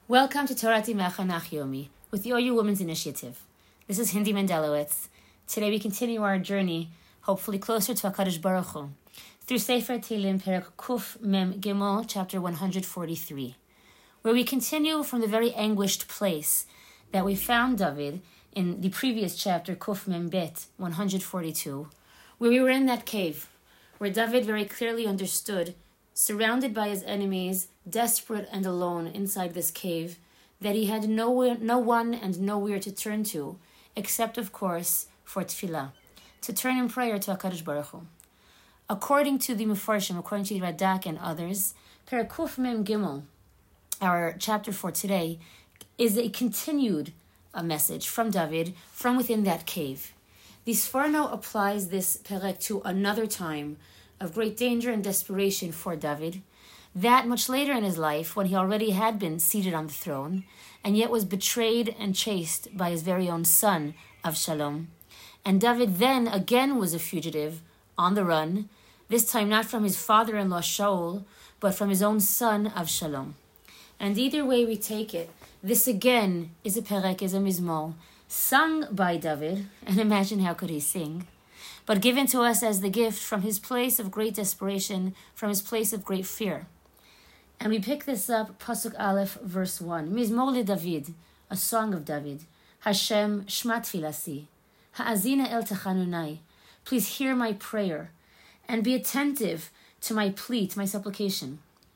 Welcome to Torati Mechanach Yomi with the OU Women's Initiative. This is Hindi Mendelowitz. Today we continue our journey, hopefully closer to HaKadosh Baruch Hu, through Sefer Tehillim, Perek Kuf Mem Gimel, chapter 143, where we continue from the very anguished place that we found David in the previous chapter, Kuf Mem Bet 142, where we were in that cave, where David very clearly understood, surrounded by his enemies, desperate and alone inside this cave, that he had no one and nowhere to turn to, except, of course, for tefillah, to turn in prayer to HaKadosh Baruch Hu. According to the Mefarshim, according to the Radak and others, Perek Kuf Mem Gimel, our chapter for today, is a continued message from David from within that cave. The Sforno applies this perek to another time of great danger and desperation for David, that much later in his life, when he already had been seated on the throne, and yet was betrayed and chased by his very own son, Avshalom. And David then again was a fugitive, on the run, this time not from his father-in-law Shaul, but from his own son, Avshalom. And either way we take it, this again is a perek, is a mizmor, sung by David, and imagine how could he sing, but given to us as the gift from his place of great desperation, from his place of great fear. And we pick this up, Pasuk Aleph, verse 1. Mizmor le David, a song of David. Hashem, shma tfilasi. Ha'azina el techanunai. Please hear my prayer, and be attentive to my plea, to my supplication.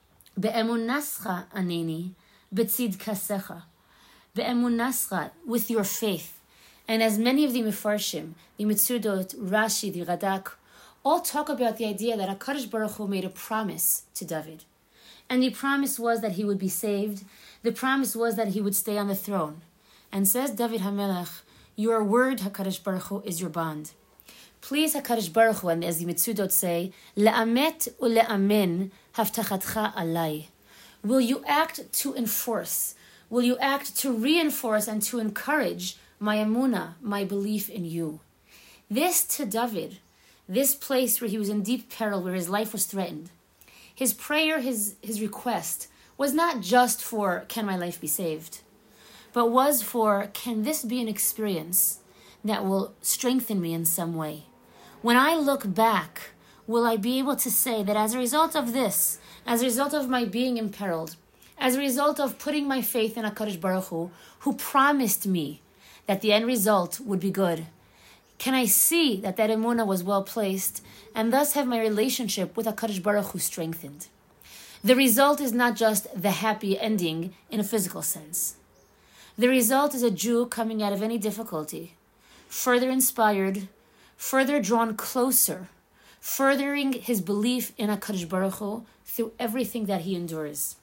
Be'emunascha aneni, betzid kasecha. Be'emunascha, with your faith. And as many of the Mefarshim, the Mitzudot, Rashi, the Radak, all talk about the idea that HaKadosh Baruch Hu made a promise to David. And the promise was that he would be saved. The promise was that he would stay on the throne. And says David HaMelech, your word, HaKadosh Baruch Hu, is your bond. Please, HaKadosh Baruch Hu, and as the Mitzudot say, Le'amet u'le'amen haftachatcha alai. Will you act to enforce? Will you act to reinforce and to encourage my emunah, my belief in you? This to David, this place where he was in deep peril, where his life was threatened. His prayer, his request, was not just for, can my life be saved? But was for, can this be an experience that will strengthen me in some way? When I look back, will I be able to say that as a result of this, as a result of my being imperiled, as a result of putting my faith in HaKadosh Baruch Hu, who promised me that the end result would be good, can I see that emunah was well placed, and thus have my relationship with HaKadosh Baruch Hu strengthened? The result is not just the happy ending in a physical sense. The result is a Jew coming out of any difficulty, further inspired, further drawn closer, furthering his belief in HaKadosh Baruch Hu through everything that he endures.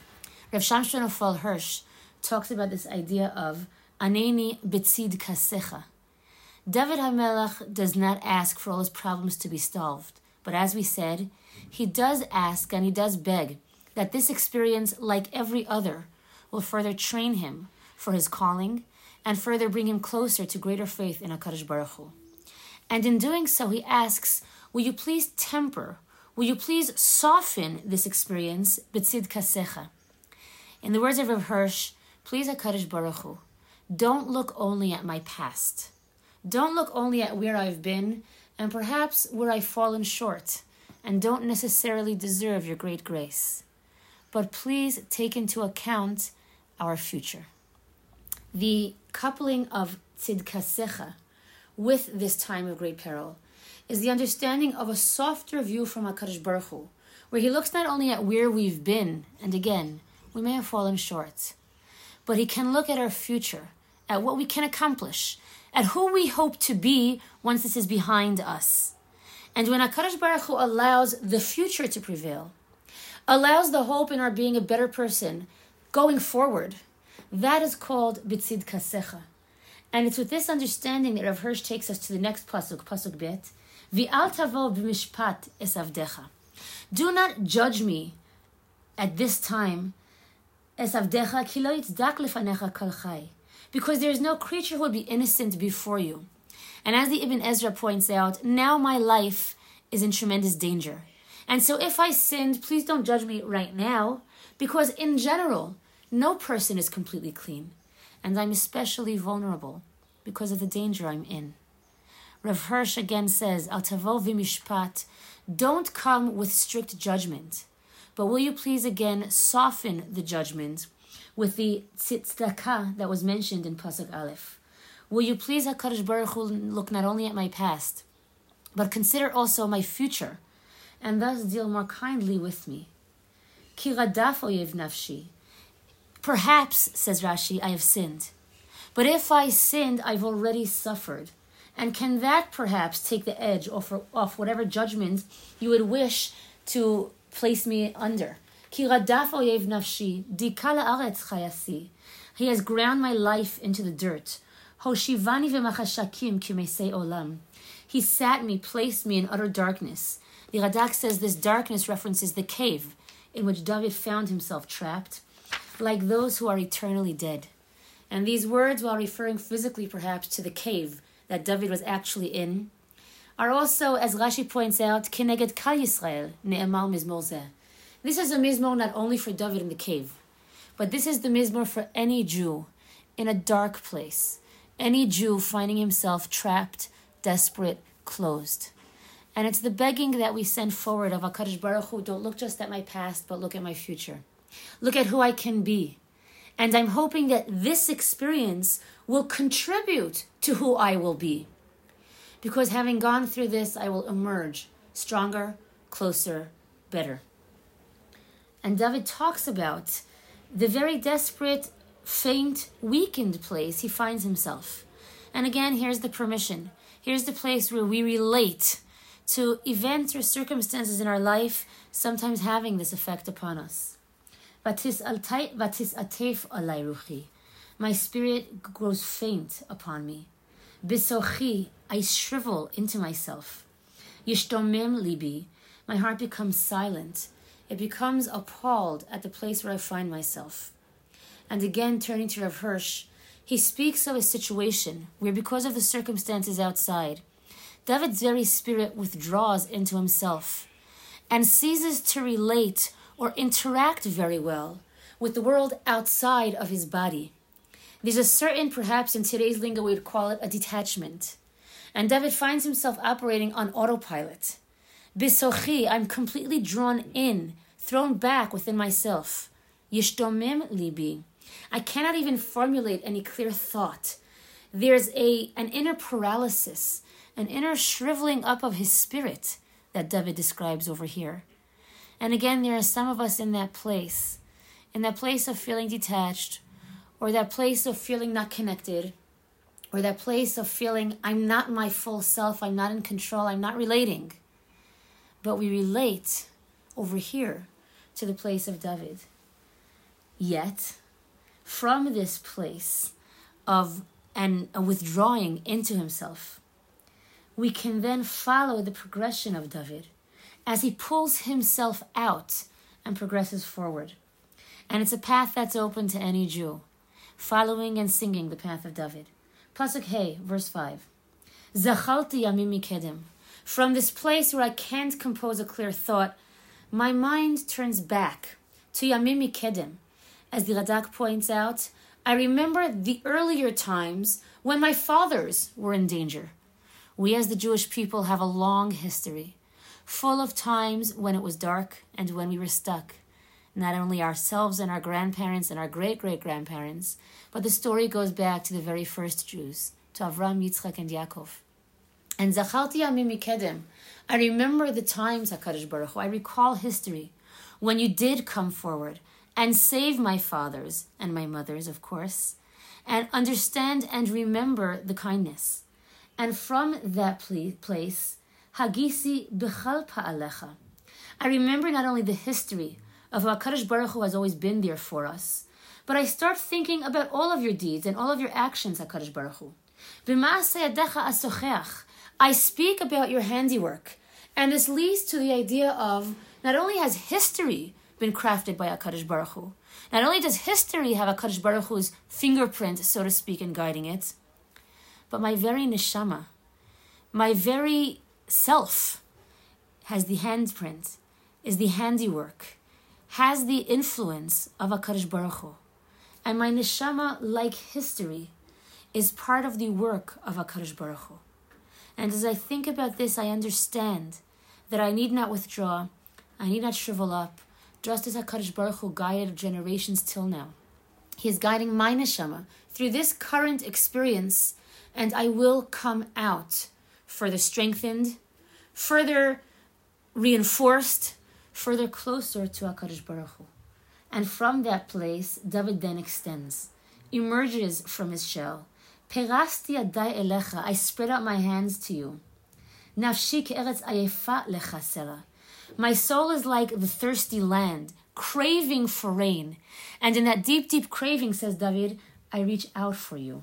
Rav Shamshon Raphael Hirsch talks about this idea of Aneni betzid kasecha. David HaMelech does not ask for all his problems to be solved, but as we said, he does ask and he does beg that this experience, like every other, will further train him for his calling and further bring him closer to greater faith in HaKadosh Baruch Hu. And in doing so, he asks, will you please temper, will you please soften this experience, betzid kasecha? In the words of Rav Hirsch, please HaKadosh Baruch Hu, don't look only at my past. Don't look only at where I've been and perhaps where I've fallen short and don't necessarily deserve your great grace. But please take into account our future. The coupling of tzidkasecha with this time of great peril is the understanding of a softer view from HaKadosh Baruch Hu, where he looks not only at where we've been, and again, we may have fallen short, but he can look at our future, at what we can accomplish, at who we hope to be once this is behind us. And when HaKadosh Baruch Hu allows the future to prevail, allows the hope in our being a better person going forward, that is called betzid kasecha. And it's with this understanding that Rav Hirsch takes us to the next pasuk, pasuk bet, V'al tavo b'mishpat es avdecha. Do not judge me at this time, es avdecha ki lo yitzdak lefanecha kol chai, because there is no creature who would be innocent before you. And as the Ibn Ezra points out, now my life is in tremendous danger. And so if I sinned, please don't judge me right now, because in general, No person is completely clean, and I'm especially vulnerable because of the danger I'm in. Rav Hirsch again says, Al tavo v'mishpat, don't come with strict judgment, but will you please again soften the judgment with the tzedakah that was mentioned in Pasuk Aleph. Will you please, HaKadosh Baruch Hu, look not only at my past, but consider also my future, and thus deal more kindly with me. Ki radaf oyev nafshi. Perhaps, says Rashi, I have sinned. But if I sinned, I've already suffered. And can that perhaps take the edge off whatever judgment you would wish to place me under? Ki radaf oyev nafshi, dikala aretz chayasi. He has ground my life into the dirt. Hoshivani v'machashakim kimesei olam. He sat me, placed me in utter darkness. The Radak says this darkness references the cave in which David found himself trapped, like those who are eternally dead. And these words, while referring physically perhaps to the cave that David was actually in, are also, as Rashi points out, Keneged Kal Yisrael, Ne'emar Mizmor Zeh. This is a mizmor not only for David in the cave, but this is the mizmor for any Jew in a dark place, any Jew finding himself trapped, desperate, closed. And it's the begging that we send forward of HaKadosh Baruch Hu, don't look just at my past, but look at my future. Look at who I can be. And I'm hoping that this experience will contribute to who I will be. Because having gone through this, I will emerge stronger, closer, better. And David talks about the very desperate, faint, weakened place he finds himself. And again, here's the permission. Here's the place where we relate to events or circumstances in our life, sometimes having this effect upon us. Vatis atef alai ruchi. My spirit grows faint upon me. Bisochi, I shrivel into myself. Yishtomem libi, my heart becomes silent. It becomes appalled at the place where I find myself. And again, turning to Rav Hirsch, he speaks of a situation where, because of the circumstances outside, David's very spirit withdraws into himself and ceases to relate or interact very well with the world outside of his body. There's a certain, perhaps in today's lingo we'd call it a detachment. And David finds himself operating on autopilot. Bisochi, I'm completely drawn in, thrown back within myself. Yishtomem libi. I cannot even formulate any clear thought. There's an inner paralysis, an inner shriveling up of his spirit that David describes over here. And again, there are some of us in that place of feeling detached, or that place of feeling not connected, or that place of feeling I'm not my full self, I'm not in control, I'm not relating. But we relate over here to the place of David. Yet, from this place of a withdrawing into himself, we can then follow the progression of David as he pulls himself out and progresses forward. And it's a path that's open to any Jew, following and singing the path of David. Pasuk Hey, verse 5. Zachalti yamim mikedem. From this place where I can't compose a clear thought, my mind turns back to yamim mikedem. As the Radak points out, I remember the earlier times when my fathers were in danger. We as the Jewish people have a long history, full of times when it was dark and when we were stuck. Not only ourselves and our grandparents and our great-great-grandparents, but the story goes back to the very first Jews, to Avram, Yitzchak, and Yaakov. And Zachalti yamim mikedem. I remember the times, HaKadosh Baruch Hu, I recall history, when you did come forward and save my fathers and my mothers, of course, and understand and remember the kindness. And from that place, Hagisi b'chal pa'alecha. I remember not only the history of how HaKadosh Baruch Hu has always been there for us, but I start thinking about all of your deeds and all of your actions, HaKadosh Baruch Hu. B'ma'aseh yadecha asocheach. I speak about your handiwork. And this leads to the idea of, not only has history been crafted by HaKadosh Baruch Hu, not only does history have HaKadosh Baruch Hu's fingerprint, so to speak, in guiding it, but my very neshama, my very self, has the handprint, is the handiwork, has the influence of HaKadosh Baruch Hu. And my neshama, like history, is part of the work of HaKadosh Baruch Hu. And as I think about this, I understand that I need not withdraw, I need not shrivel up, just as HaKadosh Baruch Hu guided generations till now. He is guiding my neshama through this current experience, and I will come out further strengthened, further reinforced, further closer to HaKadosh Baruch Hu. And from that place, David then extends, emerges from his shell. Perasti yadai elecha, I spread out my hands to you. Nafshi ke'eretz ayefa lechasela. My soul is like the thirsty land, craving for rain. And in that deep, deep craving, says David, I reach out for you.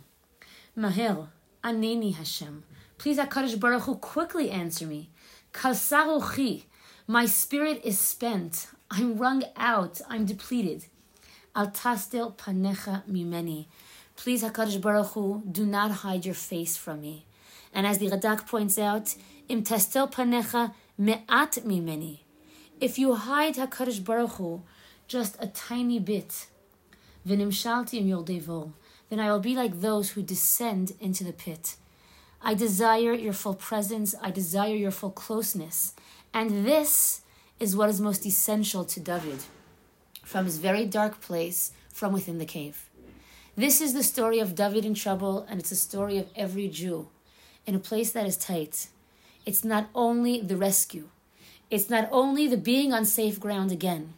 Maher, aneni Hashem. Please, HaKadosh Baruch Hu, quickly answer me. Kalsa ruchi, my spirit is spent. I'm wrung out. I'm depleted. Al tastel panecha mimeni. Please, HaKadosh Baruch Hu, do not hide your face from me. And as the Radak points out, Im tastel panecha me'at mimeni. If you hide HaKadosh Baruch Hu just a tiny bit, v'nimshalti im yoldevo, then I will be like those who descend into the pit. I desire your full presence. I desire your full closeness. And this is what is most essential to David from his very dark place from within the cave. This is the story of David in trouble, and it's a story of every Jew in a place that is tight. It's not only the rescue. It's not only the being on safe ground again,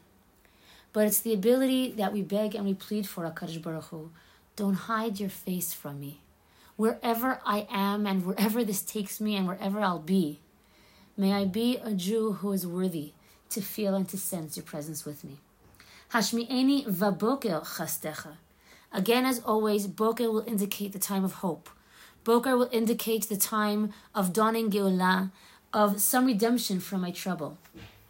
but it's the ability that we beg and we plead for, HaKadosh Baruch Hu. Don't hide your face from me. Wherever I am and wherever this takes me and wherever I'll be, may I be a Jew who is worthy to feel and to sense your presence with me. Hashmi'eni vaboker chastecha. Again, as always, boker will indicate the time of hope. Boker will indicate the time of dawning Geulah, of some redemption from my trouble.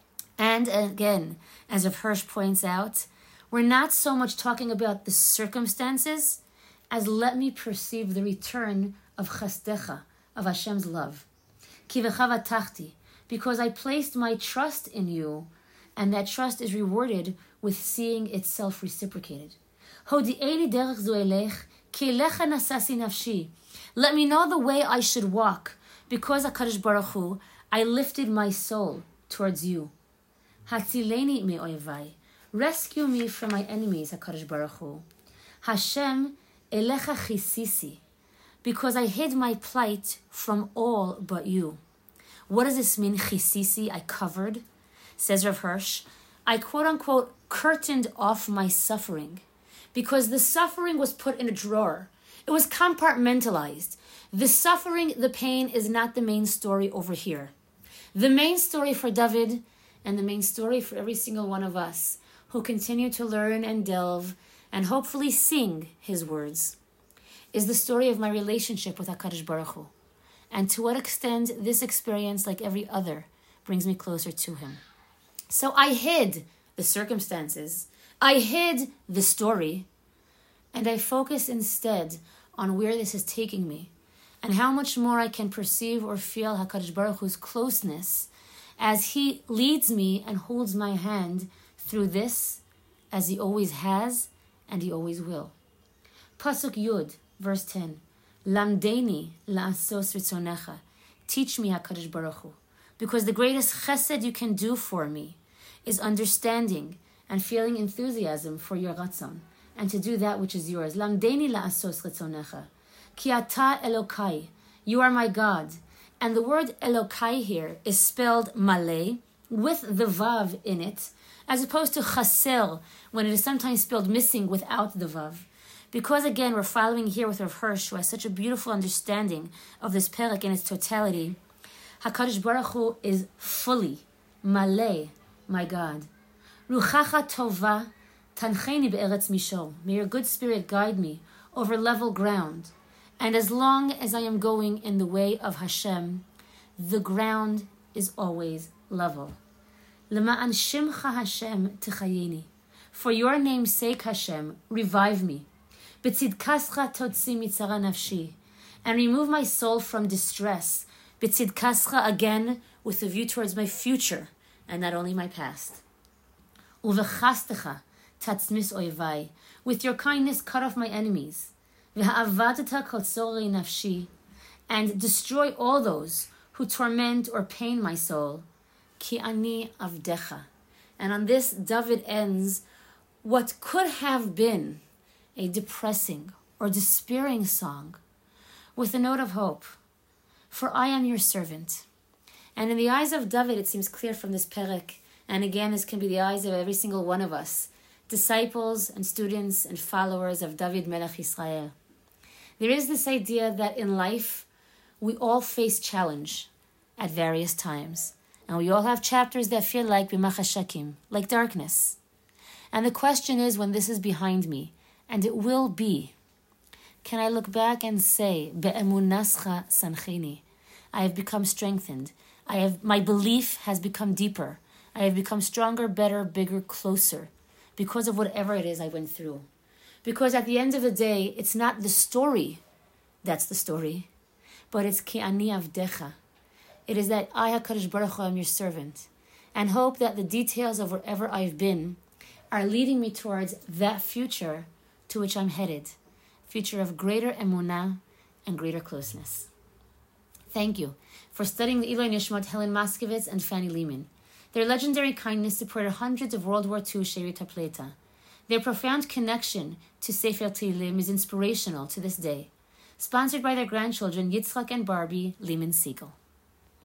And again, as Rav Hirsch points out, we're not so much talking about the circumstances as let me perceive the return of chastecha, of Hashem's love. Ki v'chavatachti, because I placed my trust in you, and that trust is rewarded with seeing itself reciprocated. Hodi'eni derech zu elech, ki elecha nasasi nafshi. Let me know the way I should walk, because HaKadosh Baruch Hu, I lifted my soul towards you. Hatzileni me'oyevai. Rescue me from my enemies, HaKadosh Baruch Hu. Hashem elecha chisisi, because I hid my plight from all but you. What does this mean, chisisi, I covered? Says Rav Hirsch, I quote-unquote curtained off my suffering, because the suffering was put in a drawer. It was compartmentalized. The suffering, the pain is not the main story over here. The main story for David and the main story for every single one of us who continue to learn and delve and hopefully sing his words is the story of my relationship with HaKadosh Baruch Hu, and to what extent this experience, like every other, brings me closer to him. So I hid the circumstances, I hid the story, and I focus instead on where this is taking me and how much more I can perceive or feel HaKadosh Baruch Hu's closeness as he leads me and holds my hand through this, as he always has and he always will. Pasuk Yud, verse 10. Lamdeni la'asos ritzonecha. Teach me, HaKadosh Baruch Hu, because the greatest chesed you can do for me is understanding and feeling enthusiasm for your ratzon, and to do that which is yours. Lamdeni la'asos ritzonecha. Ki ata Elokai. You are my God. And the word Elokai here is spelled malay, with the vav in it, as opposed to chaser, when it is sometimes spelled missing without the vav. Because again, we're following here with Rav Hirsch, who has such a beautiful understanding of this perek in its totality. HaKadosh Baruch Hu is fully, malay, my God. Ruchacha tova, tancheni be'eretz mishol. May your good spirit guide me over level ground. And as long as I am going in the way of Hashem, the ground is always level. Lema'an shimcha Hashem tichayeni. For your name's sake, Hashem, revive me. B'tzidkascha totzi mitzara nafshi. And remove my soul from distress. B'tzidkascha, again, with a view towards my future, and not only my past. Uvechastecha tatzmis oivai. With your kindness, cut off my enemies. V'ha'avadata kotzorei nafshi. And destroy all those who torment or pain my soul. Ki ani avdecha. And on this, David ends what could have been a depressing or despairing song with a note of hope. For I am your servant. And in the eyes of David, it seems clear from this perek, and again, this can be the eyes of every single one of us, disciples and students and followers of David Melech Israel. There is this idea that in life, we all face challenge at various times. And we all have chapters that feel like b'machashakim, like darkness. And the question is, when this is behind me, and it will be, can I look back and say, be'emunascha sanchini, I have become strengthened. My belief has become deeper. I have become stronger, better, bigger, closer, because of whatever it is I went through. Because at the end of the day, it's not the story that's the story, but it's ki ani avdecha. It is that I, HaKadosh Baruch Hu, am your servant, and hope that the details of wherever I've been are leading me towards that future to which I'm headed, future of greater emunah and greater closeness. Thank you for studying the Iloi Nishmat Helen Moskowitz and Fanny Lehman. Their legendary kindness supported hundreds of World War II She'rit HaPleta. Their profound connection to Sefer Tehillim is inspirational to this day. Sponsored by their grandchildren Yitzchak and Barbie Lehman Siegel.